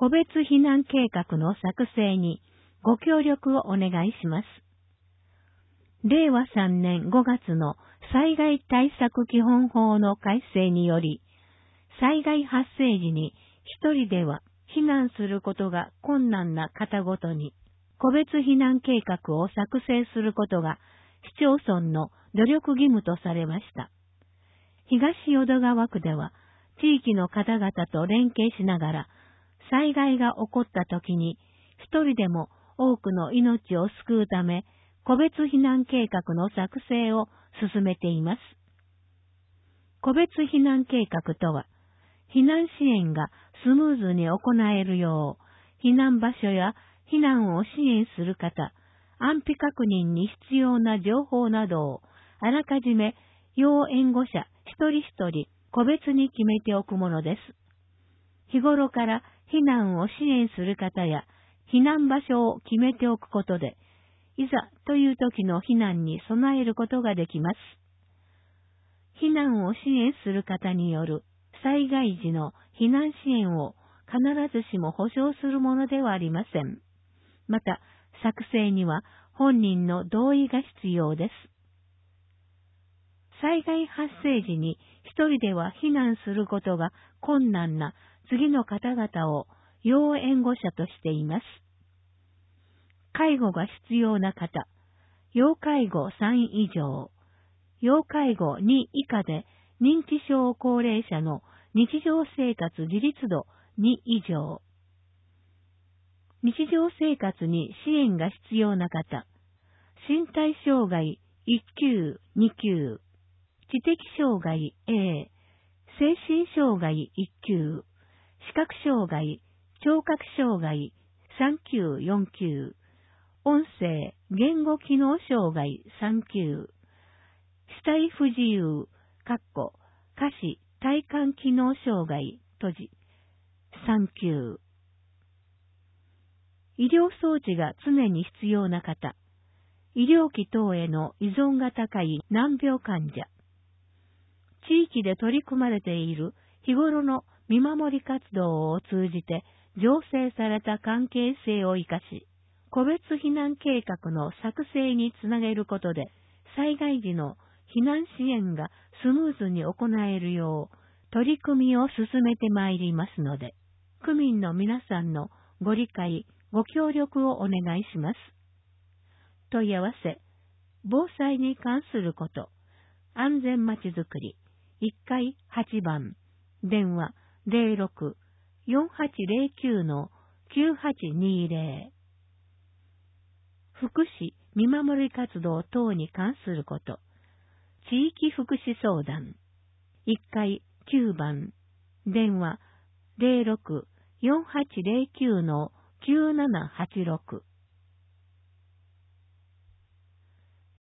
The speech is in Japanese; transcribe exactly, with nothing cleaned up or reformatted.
個別避難計画の作成にご協力をお願いします。れいわさんねんごがつの災害対策基本法の改正により、災害発生時に一人では避難することが困難な方ごとに、個別避難計画を作成することが市町村の努力義務とされました。東淀川区では地域の方々と連携しながら、災害が起こった時に一人でも多くの命を救うため、個別避難計画の作成を進めています。個別避難計画とは、避難支援がスムーズに行えるよう、避難場所や避難を支援する方、安否確認に必要な情報などをあらかじめ要援護者一人一人個別に決めておくものです。日頃から避難を支援する方や避難場所を決めておくことで、いざという時の避難に備えることができます。避難を支援する方による災害時の避難支援を必ずしも保証するものではありません。また、作成には本人の同意が必要です。災害発生時に一人では避難することが困難な次の方々を要援護者としています。介護が必要な方、要介護さん以上、要介護に以下で認知症高齢者の日常生活自立度に以上、日常生活に支援が必要な方、身体障害いっ級、に級、知的障害 A、精神障害いっ級、視覚障害、聴覚障害さん級、よん級、音声、言語機能障害さん級、肢体不自由、かっこ、下肢、体幹機能障害、閉じ、さん級。医療装置が常に必要な方、医療機等への依存が高い難病患者、地域で取り組まれている日頃の見守り活動を通じて醸成された関係性を生かし、個別避難計画の作成につなげることで、災害時の避難支援がスムーズに行えるよう取り組みを進めてまいりますので、区民の皆さんのご理解、ご協力をお願いします。問い合わせ、防災に関すること、安全まちづくり、いっかいはちばん、電話 ゼロろく よんはちゼロきゅう きゅうはちにゼロ。福祉、見守り活動等に関すること、地域福祉相談、いっかいきゅうばん、電話 ゼロろく よんはちゼロきゅう きゅうななはちろく。